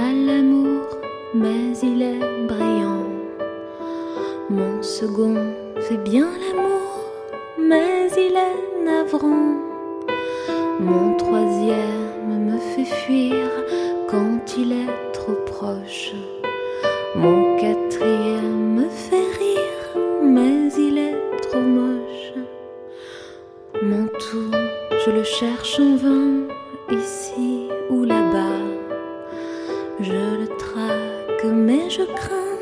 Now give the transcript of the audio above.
mal l'amour, mais il est brillant. Mon second fait bien l'amour, mais il est navrant. Mon troisième me fait fuir quand il est trop proche. Mon quatrième me fait rire, mais il est trop moche. Mon tout, je le cherche en vain, ici ou là-bas. Je le traque, mais je crains